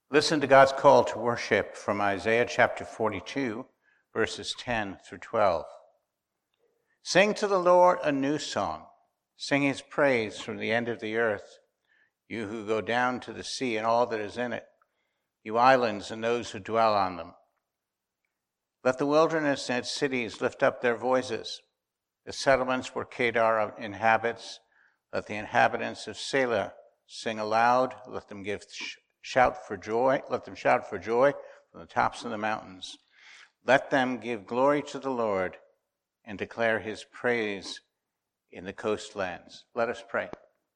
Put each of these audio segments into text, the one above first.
Listen to God's call to worship from Isaiah chapter 42, verses 10 through 12. Sing to the Lord a new song. Sing his praise from the end of the earth, you who go down to the sea and all that is in it, you islands and those who dwell on them. Let the wilderness and its cities lift up their voices, the settlements where Kedar inhabits. Let the inhabitants of Selah sing aloud. Let them shout for joy from the tops of the mountains. Let them give glory to the Lord and declare his praise in the coastlands. Let us pray.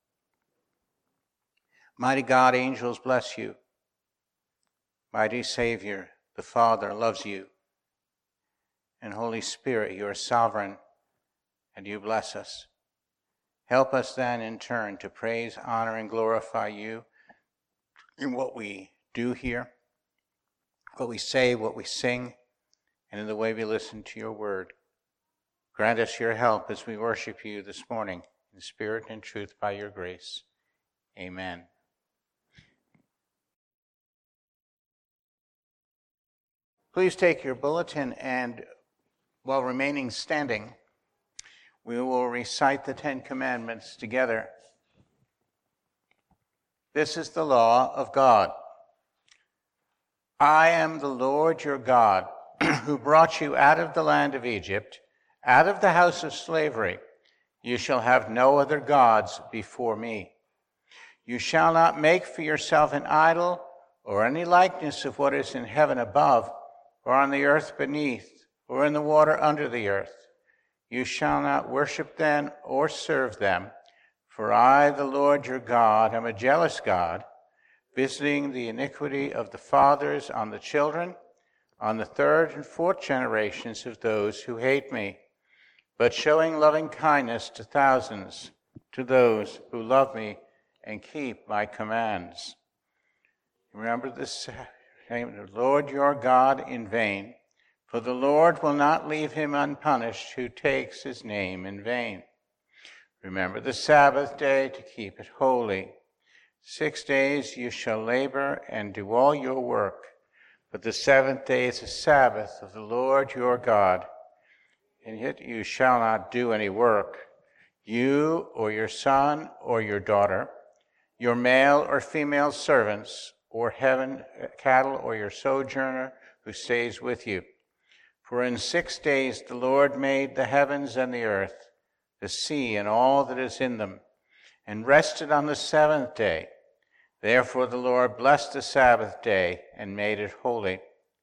Mighty God, angels bless you. Mighty Savior, the Father loves you. And Holy Spirit, you are sovereign and you bless us. Help us then in turn to praise, honor, and glorify you in what we do here, what we say, what we sing, and in the way we listen to your word. Grant us your help as we worship you this morning in spirit and truth by your grace. Amen. Please take your bulletin, and while remaining standing, we will recite the Ten Commandments together. This is the law of God. I am the Lord your God, who brought you out of the land of Egypt, out of the house of slavery. You shall have no other gods before me. You shall not make for yourself an idol or any likeness of what is in heaven above, or on the earth beneath, or in the water under the earth. You shall not worship them or serve them, for I, the Lord your God, am a jealous God, visiting the iniquity of the fathers on the children, on the third and fourth generations of those who hate me, but showing loving kindness to thousands, to those who love me and keep my commands. Remember this name of the Lord your God in vain, for the Lord will not leave him unpunished who takes his name in vain. Remember the Sabbath day to keep it holy. 6 days you shall labor and do all your work, but the seventh day is a Sabbath of the Lord your God. And yet you shall not do any work, you or your son or your daughter, your male or female servants, or cattle, or your sojourner who stays with you. For in 6 days the Lord made the heavens and the earth, the sea and all that is in them, and rested on the seventh day. Therefore the Lord blessed the Sabbath day and made it holy.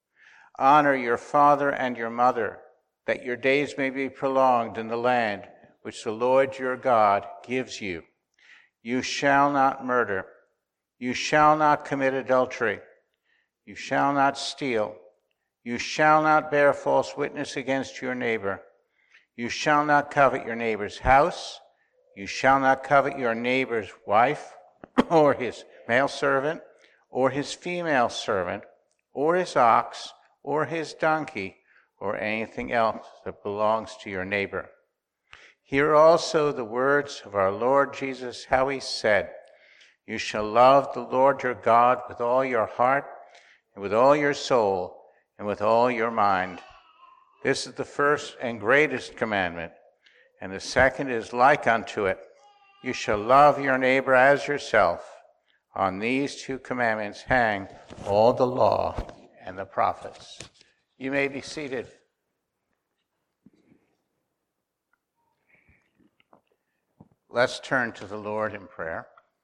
Honor your father and your mother, that your days may be prolonged in the land which the Lord your God gives you. You shall not murder. You shall not commit adultery. You shall not steal. You shall not bear false witness against your neighbor. You shall not covet your neighbor's house. You shall not covet your neighbor's wife, or his male servant, or his female servant, or his ox, or his donkey, or anything else that belongs to your neighbor. Hear also the words of our Lord Jesus, how he said, You shall love the Lord your God with all your heart, and with all your soul, and with all your mind. This is the first and greatest commandment, and the second is like unto it. You shall love your neighbor as yourself. On these two commandments hang all the law and the prophets. You may be seated. Let's turn to the Lord in prayer.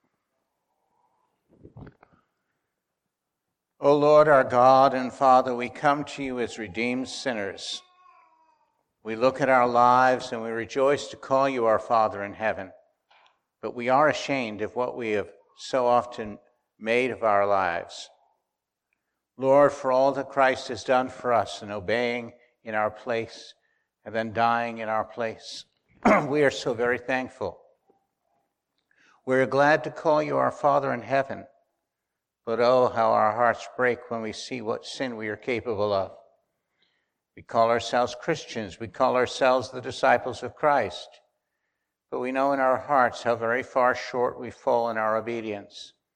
O Lord, our God and Father, we come to you as redeemed sinners. We look at our lives and we rejoice to call you our Father in heaven. But we are ashamed of what we have so often made of our lives. Lord, for all that Christ has done for us in obeying in our place and then dying in our place, we are so very thankful. We're glad to call you our Father in heaven. But oh, how our hearts break when we see what sin we are capable of. We call ourselves Christians. We call ourselves the disciples of Christ. But we know in our hearts how very far short we fall in our obedience.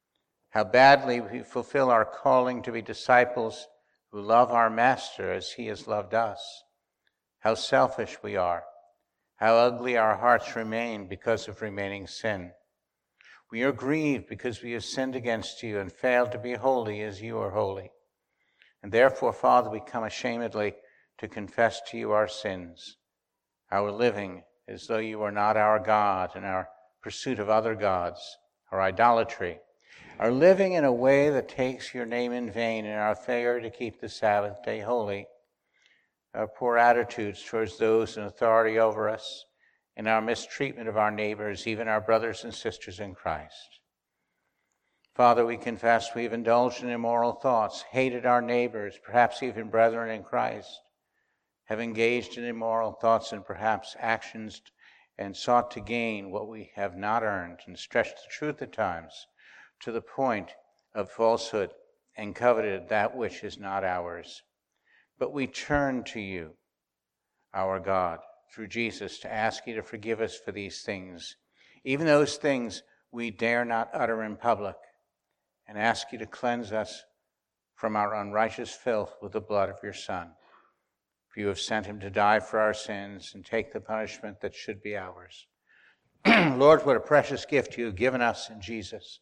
how badly we fulfill our calling to be disciples who love our Master as he has loved us, how selfish we are, how ugly our hearts remain because of remaining sin. We are grieved because we have sinned against you and failed to be holy as you are holy. And therefore, Father, we come ashamedly to confess to you our sins, our living as though you are not our God, and our pursuit of other gods, our idolatry, our living in a way that takes your name in vain, and our failure to keep the Sabbath day holy, our poor attitudes towards those in authority over us, and our mistreatment of our neighbors, even our brothers and sisters in Christ. Father, we confess we've indulged in immoral thoughts, hated our neighbors, perhaps even brethren in Christ, have engaged in immoral thoughts and perhaps actions, and sought to gain what we have not earned, and stretched the truth at times to the point of falsehood, and coveted that which is not ours. But we turn to you, our God, through Jesus, to ask you to forgive us for these things, even those things we dare not utter in public, and ask you to cleanse us from our unrighteous filth with the blood of your Son. For you have sent him to die for our sins and take the punishment that should be ours. Lord, what a precious gift you have given us in Jesus.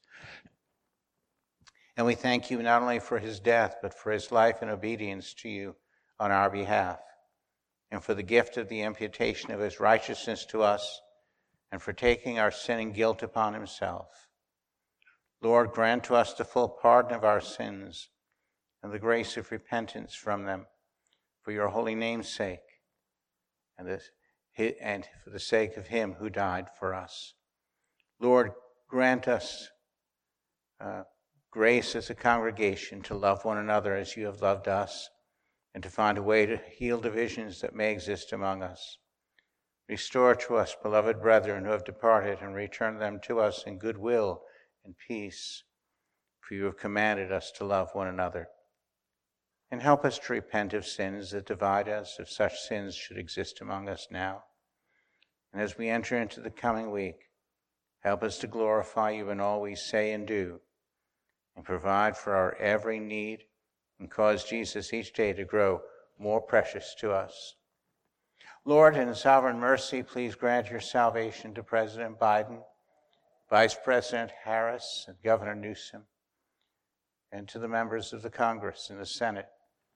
And we thank you not only for his death, but for his life and obedience to you on our behalf, and for the gift of the imputation of his righteousness to us, and for taking our sin and guilt upon himself. Lord, grant to us the full pardon of our sins and the grace of repentance from them, for your holy name's sake, and for the sake of him who died for us. Lord, grant us grace as a congregation to love one another as you have loved us, and to find a way to heal divisions that may exist among us. Restore to us beloved brethren who have departed, and return them to us in goodwill and peace, for you have commanded us to love one another. And help us to repent of sins that divide us, if such sins should exist among us now. And as we enter into the coming week, help us to glorify you in all we say and do, and provide for our every need, and cause Jesus each day to grow more precious to us. Lord, in sovereign mercy, please grant your salvation to President Biden, Vice President Harris, and Governor Newsom, and to the members of the Congress and the Senate.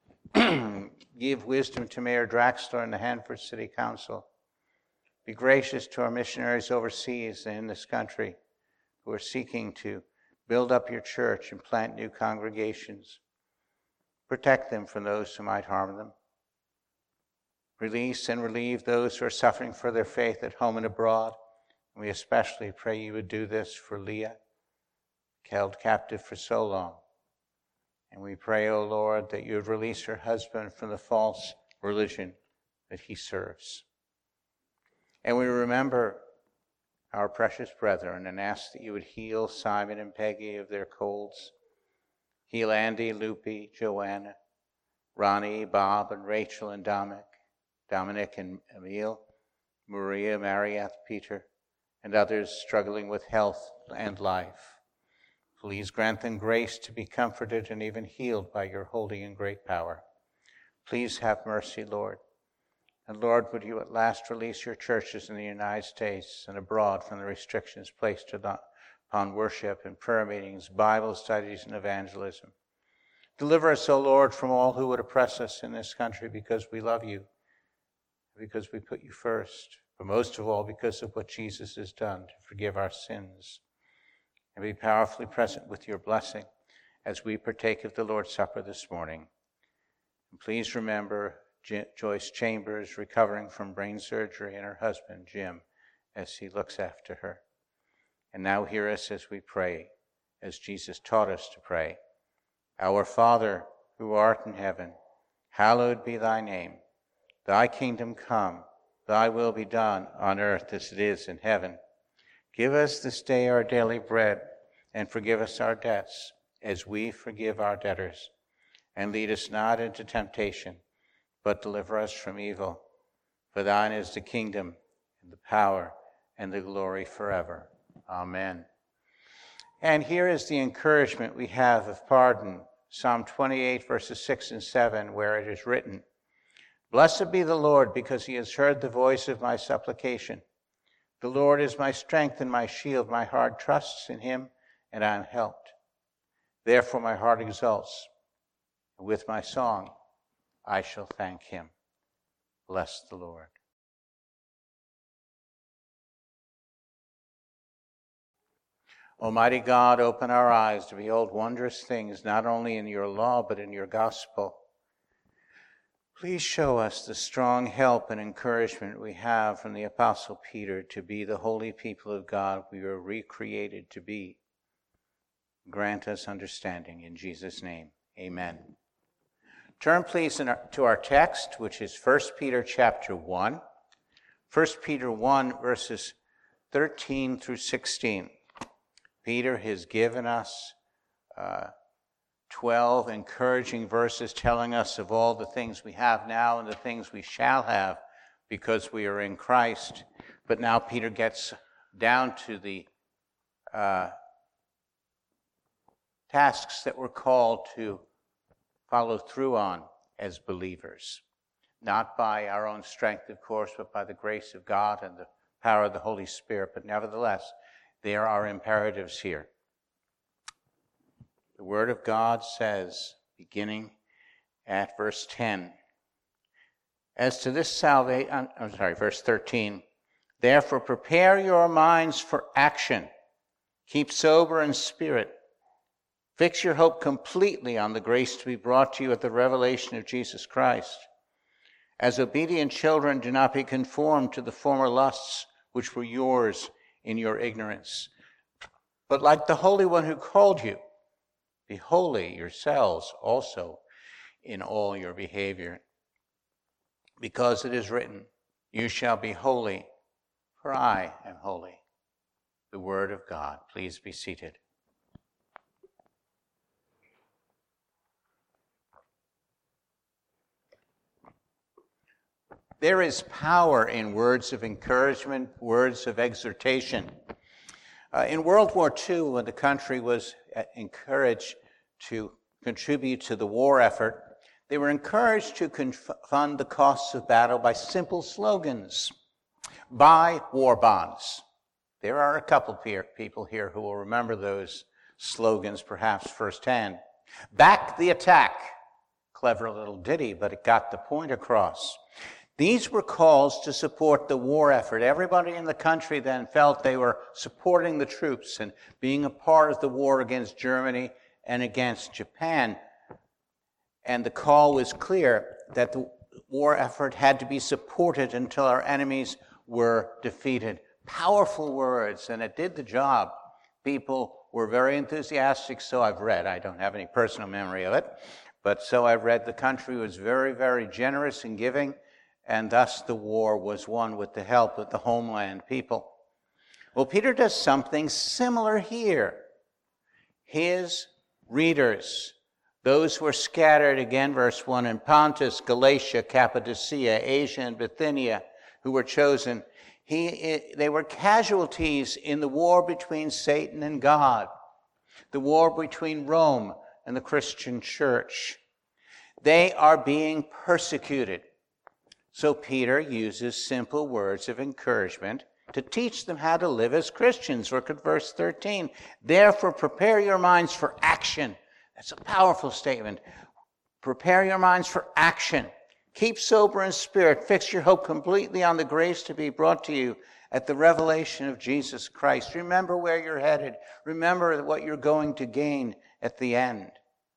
Give wisdom to Mayor Draxler and the Hanford City Council. Be gracious to our missionaries overseas and in this country who are seeking to build up your church and plant new congregations. Protect them from those who might harm them. Release and relieve those who are suffering for their faith at home and abroad. We especially pray you would do this for Leah, held captive for so long. And we pray, O Lord, that you would release her husband from the false religion that he serves. And we remember our precious brethren and ask that you would heal Simon and Peggy of their colds. Heal Andy, Loopy, Joanna, Ronnie, Bob, and Rachel and Dominic and Emil, Maria, Mariette, Peter, and others struggling with health and life. Please grant them grace to be comforted and even healed by your holy and great power. Please have mercy, Lord. And Lord, would you at last release your churches in the United States and abroad from the restrictions placed upon worship and prayer meetings, Bible studies, and evangelism. Deliver us, O Lord, from all who would oppress us in this country, because we love you, because we put you first, but most of all because of what Jesus has done to forgive our sins. And be powerfully present with your blessing as we partake of the Lord's Supper this morning. And please remember Joyce Chambers, recovering from brain surgery, and her husband, Jim, as he looks after her. And now hear us as we pray, as Jesus taught us to pray. Our Father, who art in heaven, hallowed be thy name. Thy kingdom come, thy will be done on earth as it is in heaven. Give us this day our daily bread, and forgive us our debts, as we forgive our debtors. And lead us not into temptation, but deliver us from evil. For thine is the kingdom, and the power, and the glory forever. Amen. And here is the encouragement we have of pardon. Psalm 28, verses 6 and 7, where it is written, "Blessed be the Lord, because he has heard the voice of my supplication. The Lord is my strength and my shield. My heart trusts in him, and I am helped. Therefore my heart exults, and with my song I shall thank him. Bless the Lord." Almighty God, open our eyes to behold wondrous things, not only in your law, but in your gospel. Please show us the strong help and encouragement we have from the Apostle Peter to be the holy people of God we were recreated to be. Grant us understanding in Jesus' name. Amen. Turn please to our text, which is 1 Peter chapter 1. 1 Peter 1, verses 13 through 16. Peter has given us 12 encouraging verses telling us of all the things we have now and the things we shall have because we are in Christ. But now Peter gets down to the tasks that we're called to follow through on as believers. Not by our own strength, of course, but by the grace of God and the power of the Holy Spirit. But nevertheless, there are imperatives here. The Word of God says, beginning at verse 10, as to this salvation, verse 13, "Therefore prepare your minds for action. Keep sober in spirit. Fix your hope completely on the grace to be brought to you at the revelation of Jesus Christ. As obedient children, do not be conformed to the former lusts which were yours in your ignorance. But like the Holy One who called you, be holy yourselves also in all your behavior. Because it is written, you shall be holy, for I am holy." The Word of God. Please be seated. There is power in words of encouragement, words of exhortation. In World War II, when the country was encouraged to contribute to the war effort, they were encouraged to fund the costs of battle by simple slogans. Buy war bonds. There are a couple people here who will remember those slogans perhaps firsthand. Back the attack. Clever little ditty, but it got the point across. These were calls to support the war effort. Everybody in the country then felt they were supporting the troops and being a part of the war against Germany and against Japan. And the call was clear that the war effort had to be supported until our enemies were defeated. Powerful words, and it did the job. People were very enthusiastic, so I've read. I don't have any personal memory of it, but so I've read. The country was very, very generous in giving, and thus the war was won with the help of the homeland people. Well, Peter does something similar here. His readers, those who were scattered, again, verse 1, in Pontus, Galatia, Cappadocia, Asia, and Bithynia, who were chosen, they were casualties in the war between Satan and God, the war between Rome and the Christian church. They are being persecuted. So Peter uses simple words of encouragement to teach them how to live as Christians. Look at verse 13. "Therefore prepare your minds for action." That's a powerful statement. Prepare your minds for action. Keep sober in spirit. Fix your hope completely on the grace to be brought to you at the revelation of Jesus Christ. Remember where you're headed. Remember what you're going to gain at the end.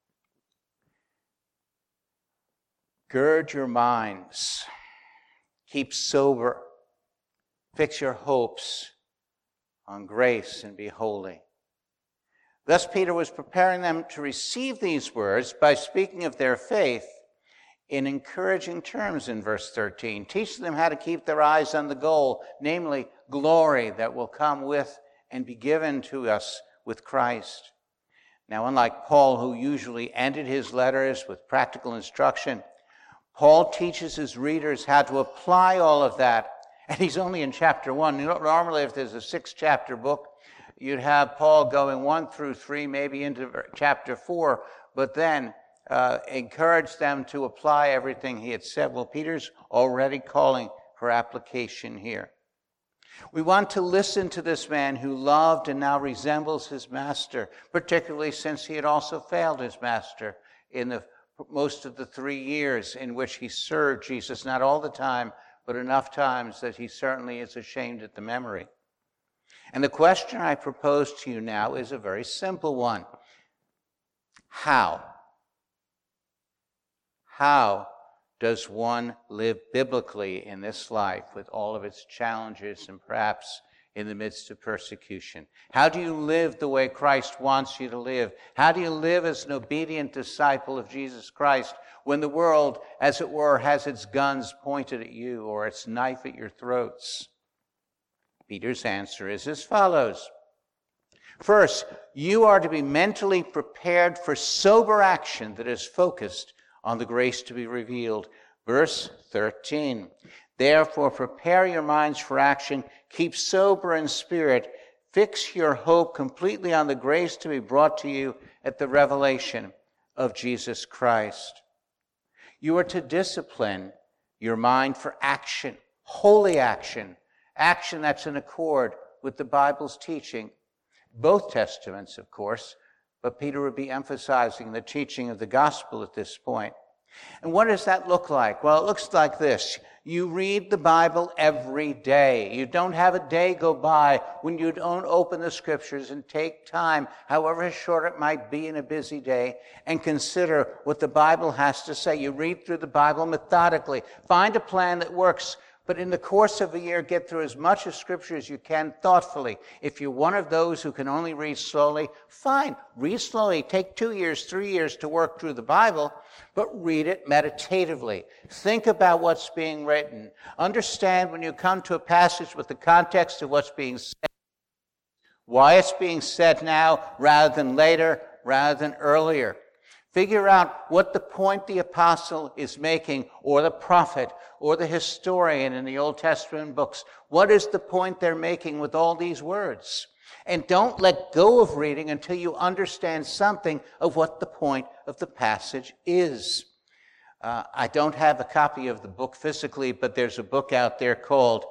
Gird your minds. Keep sober. Fix your hopes on grace and be holy. Thus Peter was preparing them to receive these words by speaking of their faith in encouraging terms in verse 13, teaching them how to keep their eyes on the goal, namely glory that will come with and be given to us with Christ. Now, unlike Paul, who usually ended his letters with practical instruction, Paul teaches his readers how to apply all of that. And he's only in chapter 1. Normally, if there's a 6-chapter book, you'd have Paul going 1 through 3, maybe into chapter 4, but then encourage them to apply everything he had said. Well, Peter's already calling for application here. We want to listen to this man who loved and now resembles his master, particularly since he had also failed his master in most of the 3 years in which he served Jesus, not all the time, but enough times that he certainly is ashamed at the memory. And the question I propose to you now is a very simple one. How? How does one live biblically in this life with all of its challenges and perhaps in the midst of persecution? How do you live the way Christ wants you to live? How do you live as an obedient disciple of Jesus Christ when the world, as it were, has its guns pointed at you or its knife at your throats? Peter's answer is as follows. First, you are to be mentally prepared for sober action that is focused on the grace to be revealed. Verse 13. Therefore, prepare your minds for action. Keep sober in spirit. Fix your hope completely on the grace to be brought to you at the revelation of Jesus Christ. You are to discipline your mind for action, holy action, action that's in accord with the Bible's teaching. Both Testaments, of course, but Peter would be emphasizing the teaching of the gospel at this point. And what does that look like? Well, it looks like this. You read the Bible every day. You don't have a day go by when you don't open the scriptures and take time, however short it might be in a busy day, and consider what the Bible has to say. You read through the Bible methodically. Find a plan that works. But in the course of a year, get through as much of Scripture as you can thoughtfully. If you're one of those who can only read slowly, fine. Read slowly. Take 2 years, 3 years to work through the Bible, but read it meditatively. Think about what's being written. Understand when you come to a passage with the context of what's being said, why it's being said now rather than later, rather than earlier. Figure out what the point the apostle is making, or the prophet, or the historian in the Old Testament books. What is the point they're making with all these words? And don't let go of reading until you understand something of what the point of the passage is. I don't have a copy of the book physically, but there's a book out there called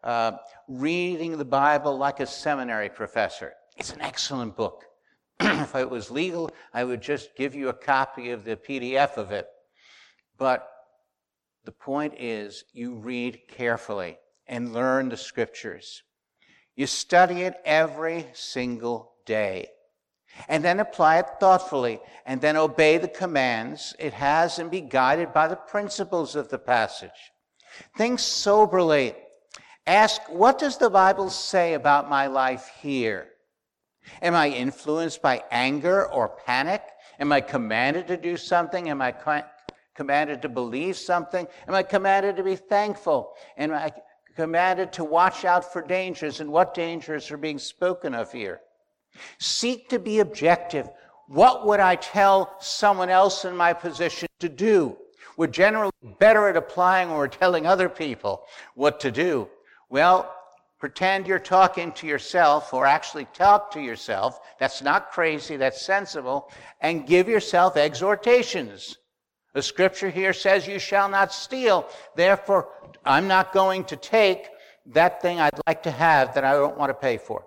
Reading the Bible Like a Seminary Professor. It's an excellent book. If it was legal, I would just give you a copy of the PDF of it. But the point is, you read carefully and learn the scriptures. You study it every single day. And then apply it thoughtfully. And then obey the commands it has and be guided by the principles of the passage. Think soberly. Ask, what does the Bible say about my life here? Am I influenced by anger or panic? Am I commanded to do something? Am I commanded to believe something? Am I commanded to be thankful? Am I commanded to watch out for dangers? And what dangers are being spoken of here? Seek to be objective. What would I tell someone else in my position to do? We're generally better at applying when we're telling other people what to do. Well, pretend you're talking to yourself, or actually talk to yourself. That's not crazy, that's sensible. And give yourself exhortations. The scripture here says you shall not steal. Therefore, I'm not going to take that thing I'd like to have that I don't want to pay for.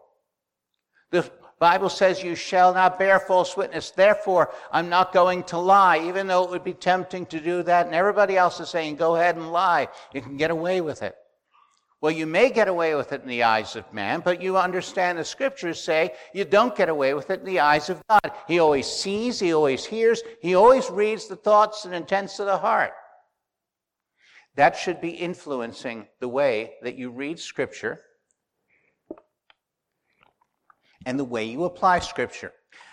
The Bible says you shall not bear false witness. Therefore, I'm not going to lie, even though it would be tempting to do that. And everybody else is saying, go ahead and lie. You can get away with it. Well, you may get away with it in the eyes of man, but you understand the scriptures say you don't get away with it in the eyes of God. He always sees, he always hears, he always reads the thoughts and intents of the heart. That should be influencing the way that you read scripture and the way you apply scripture.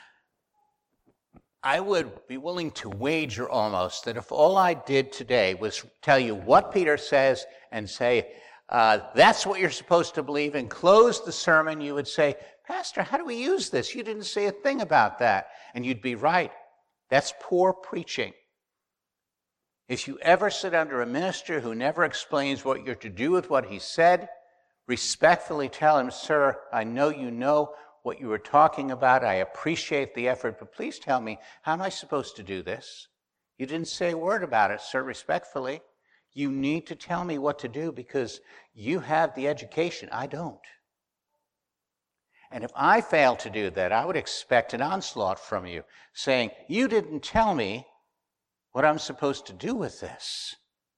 I would be willing to wager almost that if all I did today was tell you what Peter says and say, that's what you're supposed to believe, and close the sermon, you would say, Pastor, how do we use this? You didn't say a thing about that. And you'd be right. That's poor preaching. If you ever sit under a minister who never explains what you're to do with what he said, respectfully tell him, sir, I know you know what you were talking about. I appreciate the effort, but please tell me, how am I supposed to do this? You didn't say a word about it, sir, respectfully. You need to tell me what to do because you have the education. I don't. And if I fail to do that, I would expect an onslaught from you saying, you didn't tell me what I'm supposed to do with this.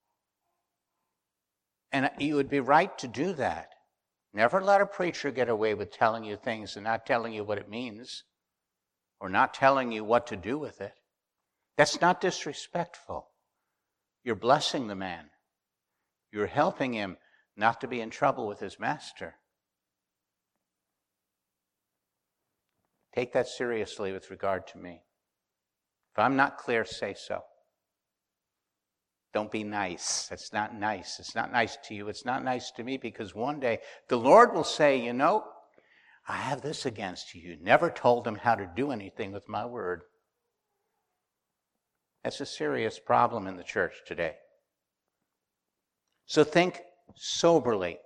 And you would be right to do that. Never let a preacher get away with telling you things and not telling you what it means or not telling you what to do with it. That's not disrespectful. You're blessing the man. You're helping him not to be in trouble with his master. Take that seriously with regard to me. If I'm not clear, say so. Don't be nice. That's not nice. It's not nice to you. It's not nice to me because one day the Lord will say, you know, I have this against you. You never told them how to do anything with my word. That's a serious problem in the church today. So think soberly.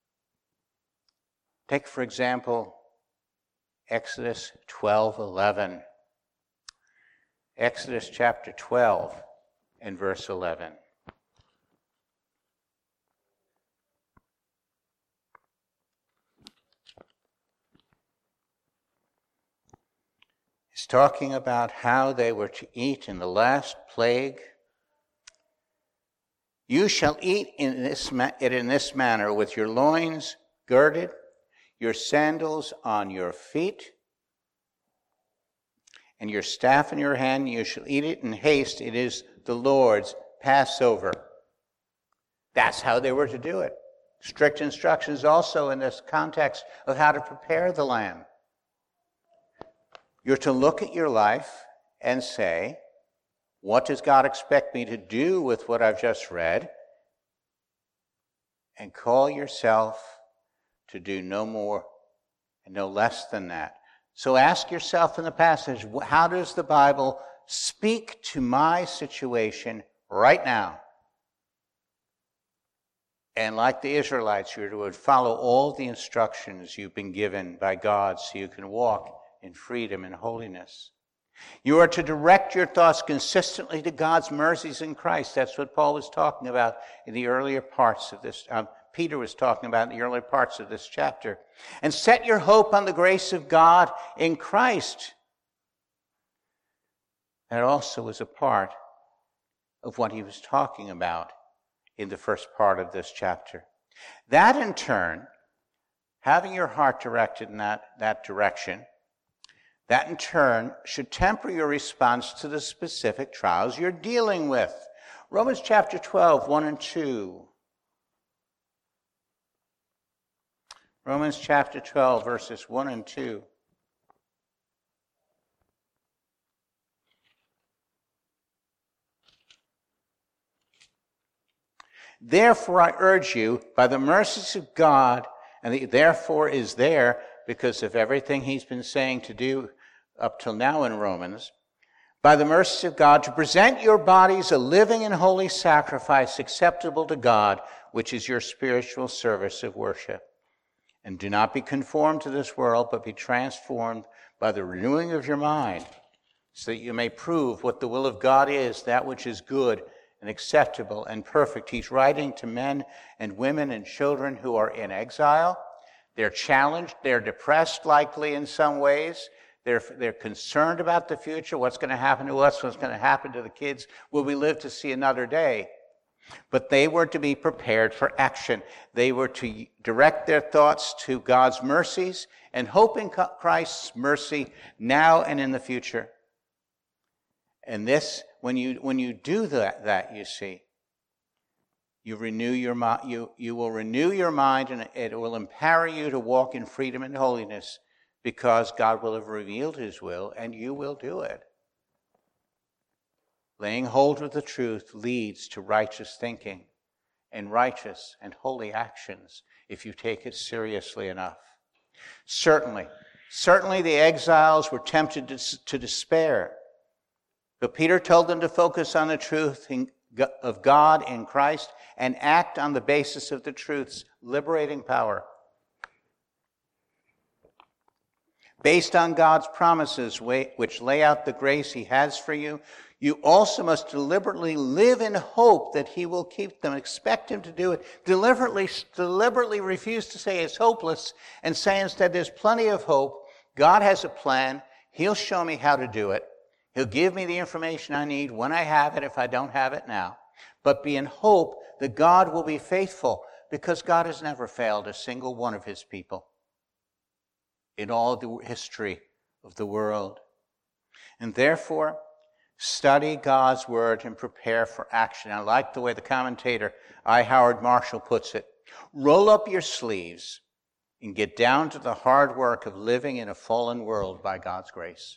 Take, for example, Exodus 12:11. Exodus chapter 12 and verse 11. It's talking about how they were to eat in the last plague. You shall eat it in this manner, with your loins girded, your sandals on your feet, and your staff in your hand. You shall eat it in haste. It is the Lord's Passover. That's how they were to do it. Strict instructions also in this context of how to prepare the lamb. You're to look at your life and say, what does God expect me to do with what I've just read? And call yourself to do no more and no less than that. So ask yourself in the passage, how does the Bible speak to my situation right now? And like the Israelites, you're to follow all the instructions you've been given by God so you can walk in freedom and holiness. You are to direct your thoughts consistently to God's mercies in Christ. That's what Paul was talking about in the earlier parts of this. Peter was talking about in the earlier parts of this chapter. And set your hope on the grace of God in Christ. That also was a part of what he was talking about in the first part of this chapter. That in turn, having your heart directed in that direction, that in turn should temper your response to the specific trials you're dealing with. Romans chapter 12, 1 and 2. Romans chapter 12, verses 1 and 2. Therefore I urge you, by the mercies of God, and the therefore is there because of everything he's been saying to do up till now in Romans, by the mercies of God, to present your bodies a living and holy sacrifice acceptable to God, which is your spiritual service of worship. And do not be conformed to this world, but be transformed by the renewing of your mind, so that you may prove what the will of God is, that which is good and acceptable and perfect. He's writing to men and women and children who are in exile. They're challenged. They're depressed, likely in some ways. They're concerned about the future. What's going to happen to us? What's going to happen to the kids? Will we live to see another day? But they were to be prepared for action. They were to direct their thoughts to God's mercies and hope in Christ's mercy now and in the future. And this, when you do that, you see, you renew your mind. You will renew your mind, and it will empower you to walk in freedom and holiness, because God will have revealed his will, and you will do it. Laying hold of the truth leads to righteous thinking and righteous and holy actions if you take it seriously enough. Certainly the exiles were tempted to despair. But Peter told them to focus on the truth of God in Christ and act on the basis of the truth's liberating power. based on God's promises, which lay out the grace he has for you, you also must deliberately live in hope that he will keep them. Expect him to do it. Deliberately refuse to say it's hopeless and say instead there's plenty of hope. God has a plan. He'll show me how to do it. He'll give me the information I need when I have it if I don't have it now. But be in hope that God will be faithful, because God has never failed a single one of his people in all the history of the world. And therefore, study God's word and prepare for action. I like the way the commentator I. Howard Marshall puts it. Roll up your sleeves and get down to the hard work of living in a fallen world by God's grace.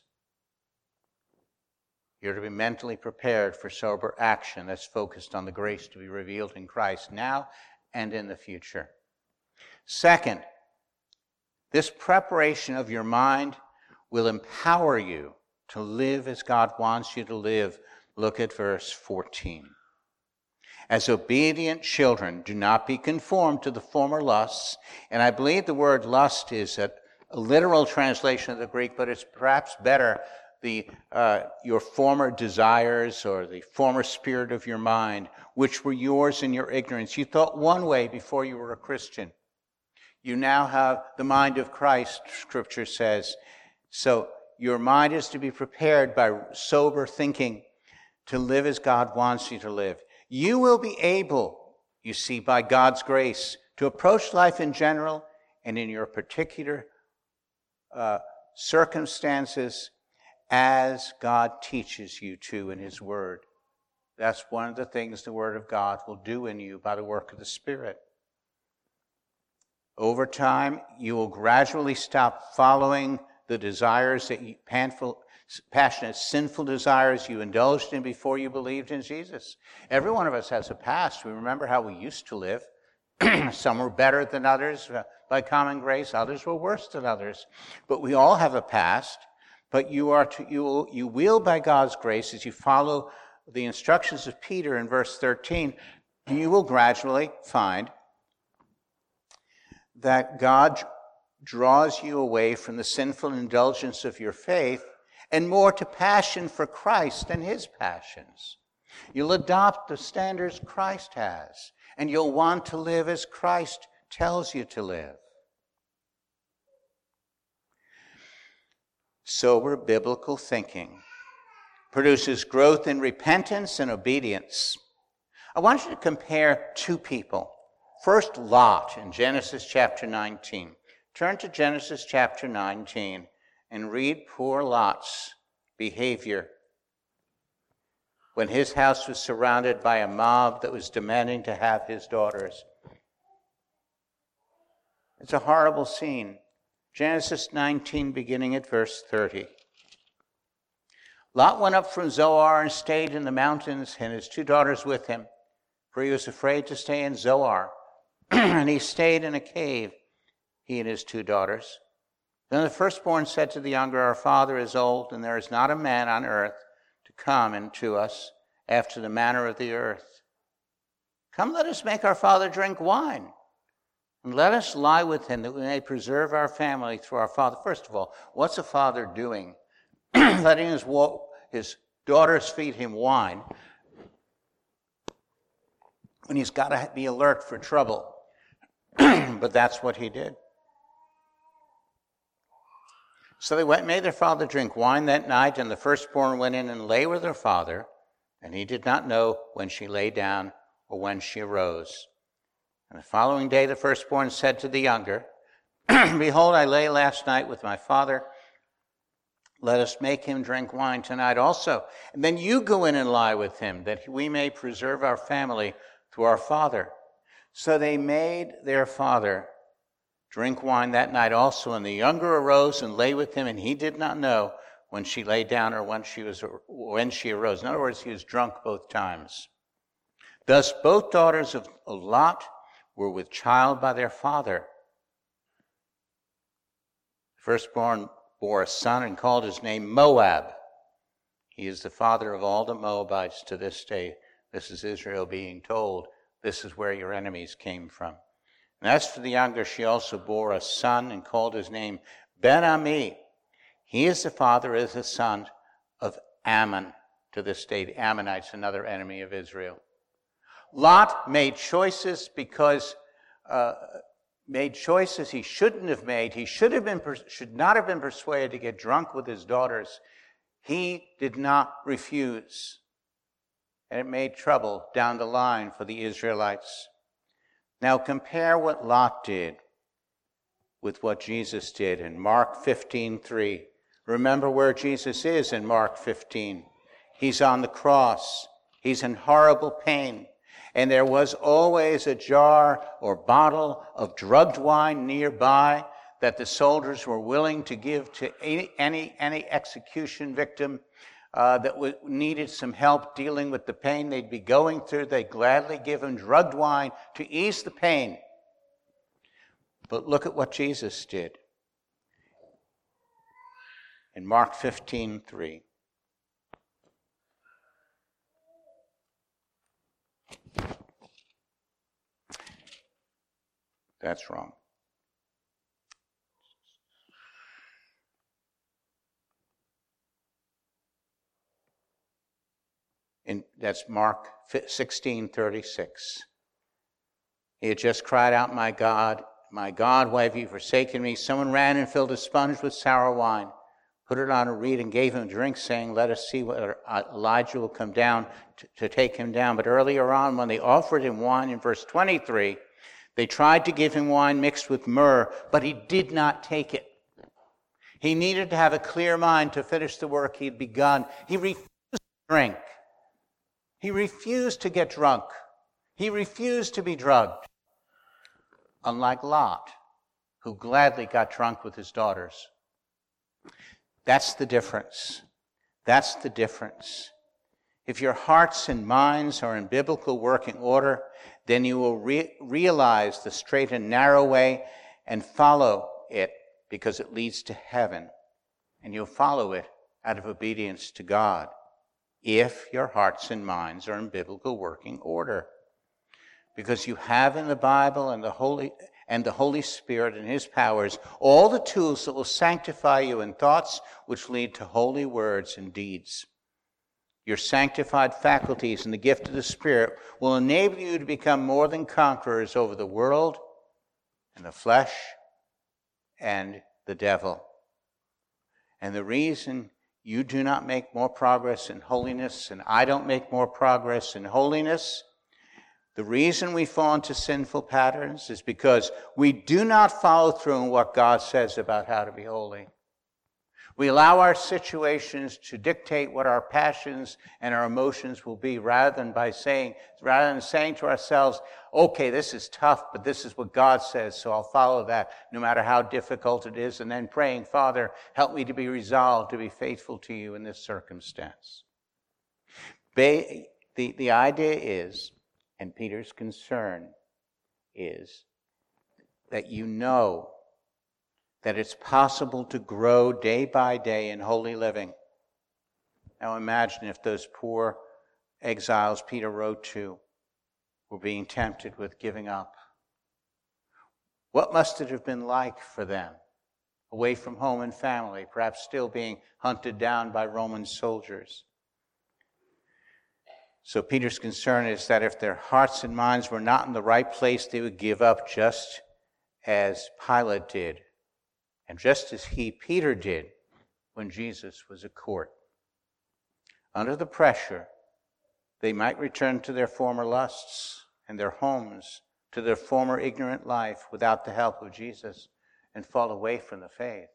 You're to be mentally prepared for sober action that's focused on the grace to be revealed in Christ now and in the future. Second, this preparation of your mind will empower you to live as God wants you to live. Look at verse 14. As obedient children, do not be conformed to the former lusts. And I believe the word lust is a literal translation of the Greek, but it's perhaps better your former desires or the former spirit of your mind, which were yours in your ignorance. You thought one way before you were a Christian. You now have the mind of Christ, Scripture says. So your mind is to be prepared by sober thinking to live as God wants you to live. You will be able, you see, by God's grace, to approach life in general and in your particular circumstances as God teaches you to in his word. That's one of the things the word of God will do in you by the work of the Spirit. Over time, you will gradually stop following the desires passionate, sinful desires you indulged in before you believed in Jesus. Every one of us has a past. We remember how we used to live. Some were better than others by common grace. Others were worse than others. But we all have a past. But you will, by God's grace, as you follow the instructions of Peter in verse 13, you will gradually find that God draws you away from the sinful indulgence of your faith and more to passion for Christ and his passions. You'll adopt the standards Christ has, and you'll want to live as Christ tells you to live. Sober biblical thinking produces growth in repentance and obedience. I want you to compare two people. First, Lot in Genesis chapter 19. Turn to Genesis chapter 19 and read poor Lot's behavior when his house was surrounded by a mob that was demanding to have his daughters. It's a horrible scene. Genesis 19, beginning at verse 30. Lot went up from Zoar and stayed in the mountains, and his two daughters with him, for he was afraid to stay in Zoar. And he stayed in a cave, he and his two daughters. Then the firstborn said to the younger, Our father is old, and there is not a man on earth to come into us after the manner of the earth. Come, let us make our father drink wine, and let us lie with him, that we may preserve our family through our father. First of all, what's a father doing? Letting his daughters feed him wine when he's got to be alert for trouble. But that's what he did. So they made their father drink wine that night, and the firstborn went in and lay with her father, and he did not know when she lay down or when she arose. And the following day the firstborn said to the younger, Behold, I lay last night with my father. Let us make him drink wine tonight also. And then you go in and lie with him, that we may preserve our family through our father. So they made their father drink wine that night also. And the younger arose and lay with him, and he did not know when she lay down or when she arose. In other words, he was drunk both times. Thus both daughters of Lot were with child by their father. The firstborn bore a son and called his name Moab. He is the father of all the Moabites to this day. This is Israel being told, this is where your enemies came from. And as for the younger, she also bore a son and called his name Ben-Ami. He is the father, is the son of Ammon. To this day, the Ammonites, another enemy of Israel. Lot made choices he shouldn't have made. He should not have been persuaded to get drunk with his daughters. He did not refuse. And it made trouble down the line for the Israelites. Now compare what Lot did with what Jesus did in Mark 15:3. Remember where Jesus is in Mark 15. He's on the cross. He's in horrible pain. And there was always a jar or bottle of drugged wine nearby that the soldiers were willing to give to any execution victim that needed some help dealing with the pain they'd be going through. They'd gladly give him drugged wine to ease the pain. But look at what Jesus did in Mark 15:3. That's wrong. That's Mark 16:36. He had just cried out, my God, why have you forsaken me? Someone ran and filled a sponge with sour wine, put it on a reed, and gave him a drink, saying, let us see whether Elijah will come down to take him down. But earlier on, when they offered him wine in verse 23, they tried to give him wine mixed with myrrh, but he did not take it. He needed to have a clear mind to finish the work he had begun. He refused to drink. He refused to get drunk. He refused to be drugged. Unlike Lot, who gladly got drunk with his daughters. That's the difference. That's the difference. If your hearts and minds are in biblical working order, then you will realize the straight and narrow way and follow it because it leads to heaven. And you'll follow it out of obedience to God if your hearts and minds are in biblical working order. Because you have in the Bible and the Holy Spirit and His powers all the tools that will sanctify you in thoughts which lead to holy words and deeds. Your sanctified faculties and the gift of the Spirit will enable you to become more than conquerors over the world and the flesh and the devil. And the reason you do not make more progress in holiness and I don't make more progress in holiness, the reason we fall into sinful patterns is because we do not follow through on what God says about how to be holy. We allow our situations to dictate what our passions and our emotions will be rather than saying to ourselves, okay, this is tough, but this is what God says, so I'll follow that no matter how difficult it is. And then praying, Father, help me to be resolved to be faithful to you in this circumstance. The idea is, and Peter's concern is, that you know that it's possible to grow day by day in holy living. Now imagine if those poor exiles Peter wrote to were being tempted with giving up. What must it have been like for them, away from home and family, perhaps still being hunted down by Roman soldiers? So Peter's concern is that if their hearts and minds were not in the right place, they would give up just as Pilate did. And just as Peter did when Jesus was at court. Under the pressure, they might return to their former lusts and their homes, to their former ignorant life without the help of Jesus, and fall away from the faith.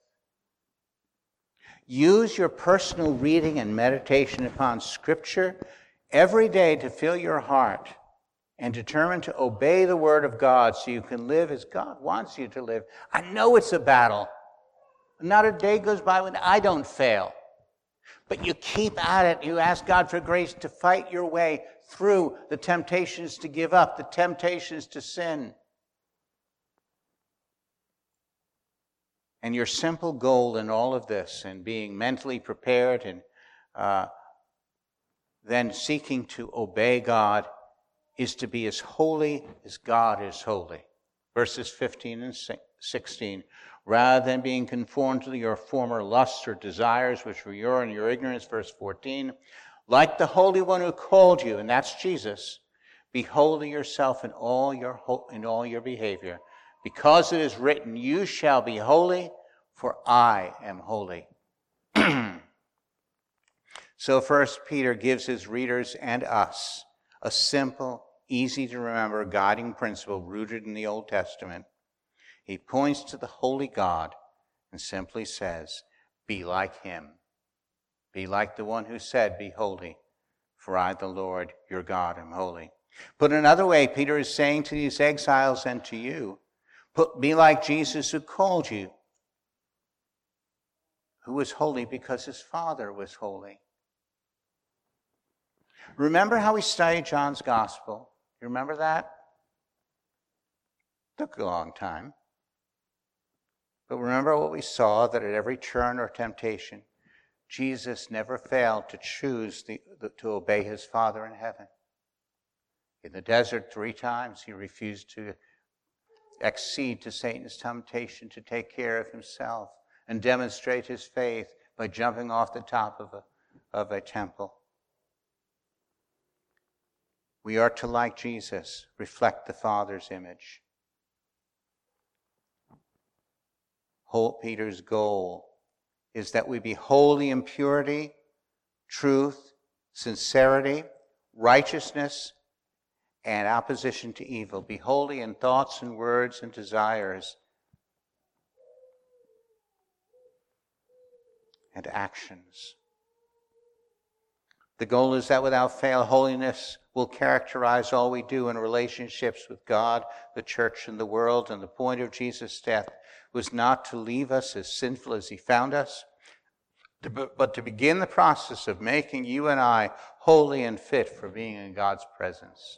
Use your personal reading and meditation upon Scripture every day to fill your heart and determine to obey the Word of God so you can live as God wants you to live. I know it's a battle. Not a day goes by when I don't fail. But you keep at it. You ask God for grace to fight your way through the temptations to give up, the temptations to sin. And your simple goal in all of this, and being mentally prepared and then seeking to obey God, is to be as holy as God is holy. Verses 15 and 16. rather than being conformed to your former lusts or desires, which were in your ignorance, verse 14. Like the Holy One who called you, and that's Jesus, be holy yourself in all your behavior, because it is written, you shall be holy, for I am holy. So First Peter gives his readers and us a simple, easy to remember guiding principle rooted in the Old Testament. He points to the holy God and simply says, be like him. Be like the one who said, be holy, for I, the Lord, your God, am holy. Put another way, Peter is saying to these exiles and to you, be like Jesus who called you, who was holy because his Father was holy. Remember how we studied John's Gospel? You remember that? Took a long time. But remember what we saw, that at every turn or temptation, Jesus never failed to choose to obey his Father in heaven. In the desert 3 times, he refused to accede to Satan's temptation to take care of himself and demonstrate his faith by jumping off the top of a temple. We are to, like Jesus, reflect the Father's image. Peter's goal is that we be holy in purity, truth, sincerity, righteousness, and opposition to evil. Be holy in thoughts and words and desires and actions. The goal is that without fail, holiness will characterize all we do in relationships with God, the church, and the world. And the point of Jesus' death was not to leave us as sinful as he found us, but to begin the process of making you and I holy and fit for being in God's presence.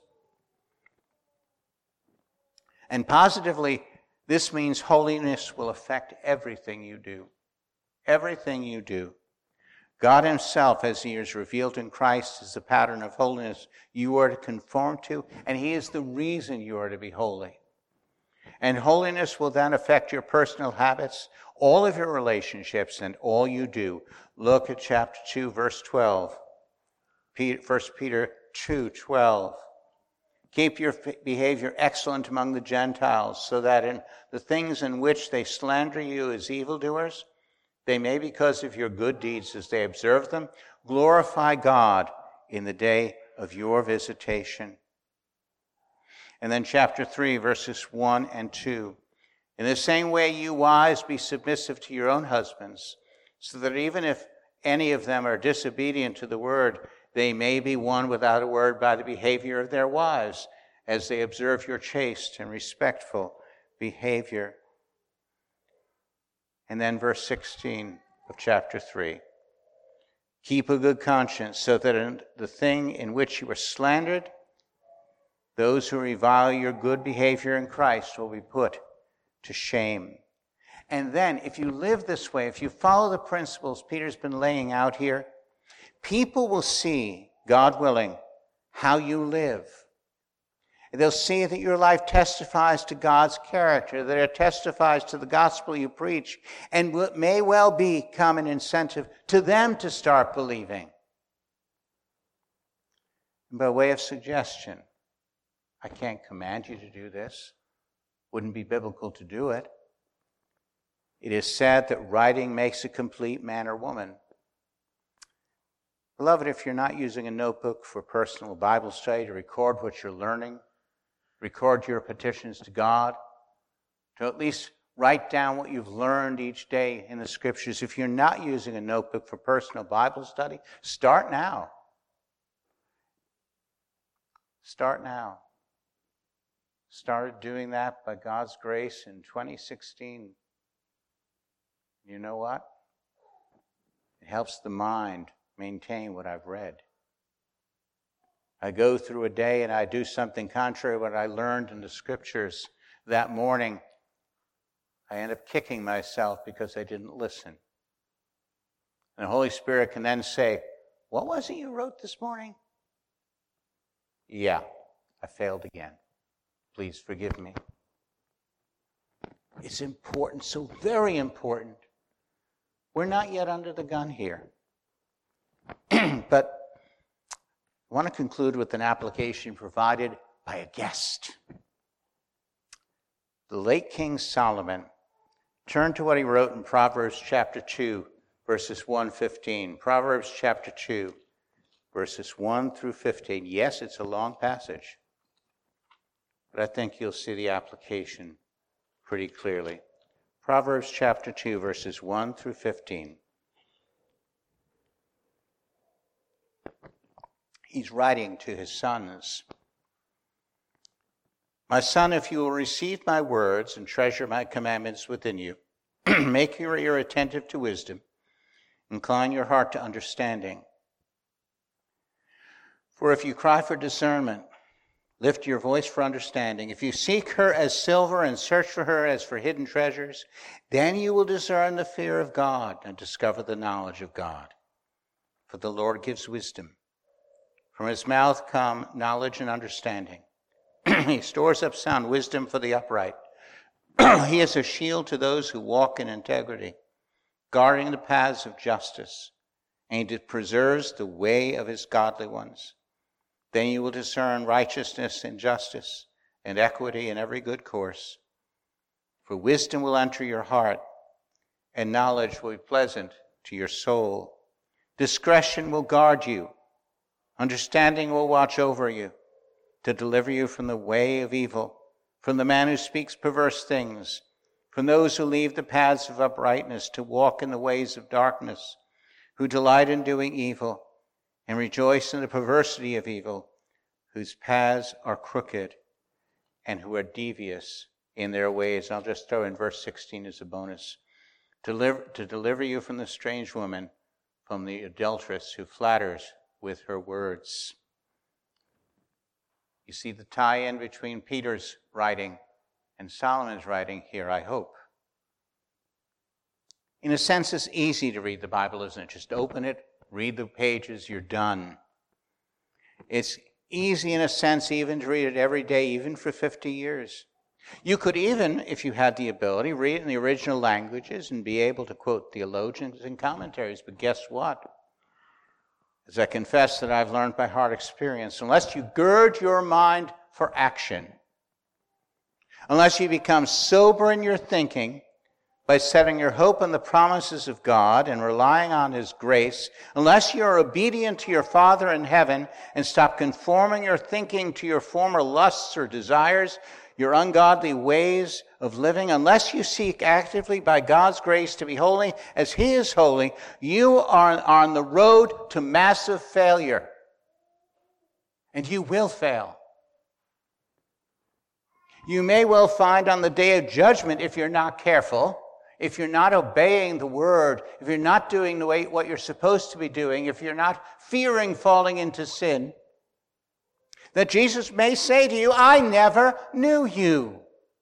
And positively, this means holiness will affect everything you do. Everything you do. God himself, as he is revealed in Christ, is the pattern of holiness you are to conform to, and he is the reason you are to be holy. And holiness will then affect your personal habits, all of your relationships, and all you do. Look at chapter 2, verse 12. 1 Peter 2:12. Keep your behavior excellent among the Gentiles, so that in the things in which they slander you as evildoers, they may, because of your good deeds as they observe them, glorify God in the day of your visitation. And then chapter 3, verses 1 and 2. In the same way, you wives, be submissive to your own husbands, so that even if any of them are disobedient to the word, they may be won without a word by the behavior of their wives, as they observe your chaste and respectful behavior. And then verse 16 of chapter 3. Keep a good conscience, so that in the thing in which you were slandered, those who revile your good behavior in Christ will be put to shame. And then, if you live this way, if you follow the principles Peter's been laying out here, people will see, God willing, how you live. They'll see that your life testifies to God's character, that it testifies to the gospel you preach, and may well become an incentive to them to start believing. And by way of suggestion, I can't command you to do this. Wouldn't be biblical to do it. It is said that writing makes a complete man or woman. Beloved, if you're not using a notebook for personal Bible study to record what you're learning, record your petitions to God, to at least write down what you've learned each day in the Scriptures. If you're not using a notebook for personal Bible study, start now. Start now. Started doing that by God's grace in 2016. You know what? It helps the mind maintain what I've read. I go through a day and I do something contrary to what I learned in the Scriptures that morning. I end up kicking myself because I didn't listen. And the Holy Spirit can then say, what was it you wrote this morning? Yeah, I failed again. Please forgive me. It's important, so very important. We're not yet under the gun here. But I want to conclude with an application provided by a guest. The late King Solomon turned to what he wrote in Proverbs chapter 2, verses 1-15. Proverbs chapter 2, verses 1 through 15. Yes, it's a long passage, but I think you'll see the application pretty clearly. Proverbs chapter 2, verses 1 through 15. He's writing to his sons. My son, if you will receive my words and treasure my commandments within you, make your ear attentive to wisdom, incline your heart to understanding. For if you cry for discernment, lift your voice for understanding. If you seek her as silver and search for her as for hidden treasures, then you will discern the fear of God and discover the knowledge of God. For the Lord gives wisdom. From his mouth come knowledge and understanding. He stores up sound wisdom for the upright. He is a shield to those who walk in integrity, guarding the paths of justice, and he preserves the way of his godly ones. Then you will discern righteousness and justice and equity in every good course. For wisdom will enter your heart, and knowledge will be pleasant to your soul. Discretion will guard you. Understanding will watch over you, to deliver you from the way of evil, from the man who speaks perverse things, from those who leave the paths of uprightness to walk in the ways of darkness, who delight in doing evil and rejoice in the perversity of evil, whose paths are crooked and who are devious in their ways. I'll just throw in verse 16 as a bonus. To deliver you from the strange woman, from the adulteress who flatters with her words. You see the tie-in between Peter's writing and Solomon's writing here, I hope. In a sense, it's easy to read the Bible, isn't it? Just open it, read the pages, you're done. It's easy in a sense even to read it every day, even for 50 years. You could even, if you had the ability, read it in the original languages and be able to quote theologians and commentaries. But guess what? As I confess that I've learned by hard experience, unless you gird your mind for action, unless you become sober in your thinking by setting your hope on the promises of God and relying on his grace, unless you are obedient to your Father in heaven and stop conforming your thinking to your former lusts or desires, your ungodly ways of living, unless you seek actively by God's grace to be holy as he is holy, you are on the road to massive failure. And you will fail. You may well find on the day of judgment, if you're not careful, if you're not obeying the word, if you're not doing the way what you're supposed to be doing, if you're not fearing falling into sin, that Jesus may say to you, I never knew you.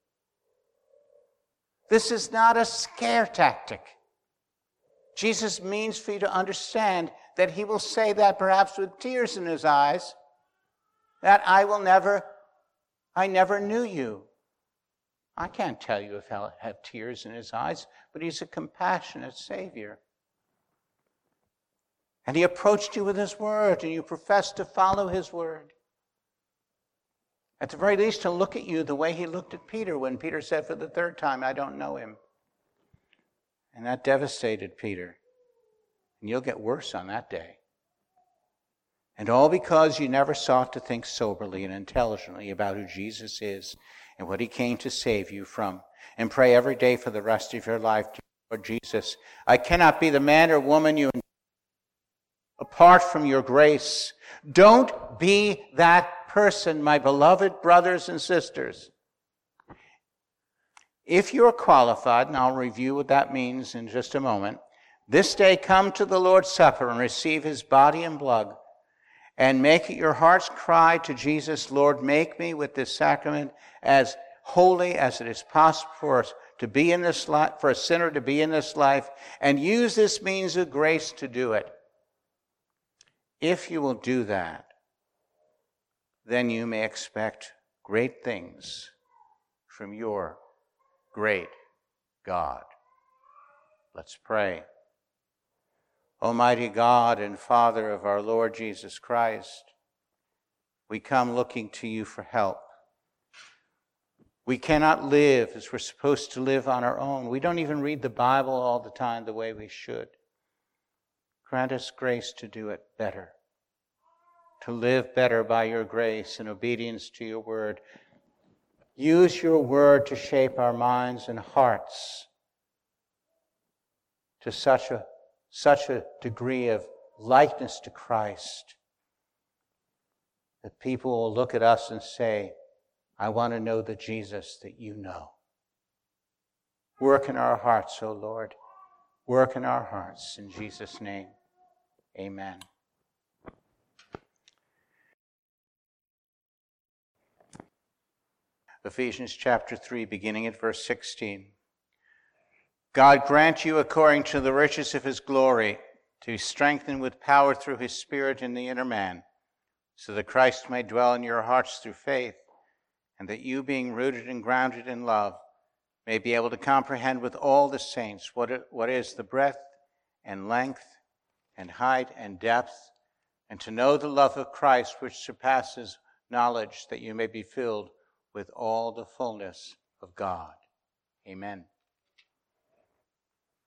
This is not a scare tactic. Jesus means for you to understand that he will say that perhaps with tears in his eyes, that I never knew you. I can't tell you if he'll have tears in his eyes, but he's a compassionate Savior. And he approached you with his word, and you professed to follow his word. At the very least, he'll look at you the way he looked at Peter when Peter said for the third time, I don't know him. And that devastated Peter. And you'll get worse on that day. And all because you never sought to think soberly and intelligently about who Jesus is and what he came to save you from. And pray every day for the rest of your life, Lord Jesus, I cannot be the man or woman you apart from your grace. Don't be that person, my beloved brothers and sisters. If you're qualified, and I'll review what that means in just a moment, this day come to the Lord's Supper and receive his body and blood, and make it your heart's cry to Jesus, Lord, make me with this sacrament as holy as it is possible for us to be in this life, for a sinner to be in this life, and use this means of grace to do it. If you will do that, then you may expect great things from your great God. Let's pray. Almighty God and Father of our Lord Jesus Christ, we come looking to you for help. We cannot live as we're supposed to live on our own. We don't even read the Bible all the time the way we should. Grant us grace to do it better, to live better by your grace in obedience to your word. Use your word to shape our minds and hearts to such a degree of likeness to Christ that people will look at us and say, I want to know the Jesus that you know. Work in our hearts, O Lord. Work in our hearts. In Jesus' name, amen. Ephesians chapter 3, beginning at verse 16. God grant you, according to the riches of his glory, to be strengthened with power through his Spirit in the inner man, so that Christ may dwell in your hearts through faith, and that you, being rooted and grounded in love, may be able to comprehend with all the saints what is the breadth and length and height and depth, and to know the love of Christ which surpasses knowledge, that you may be filled with all the fullness of God. Amen.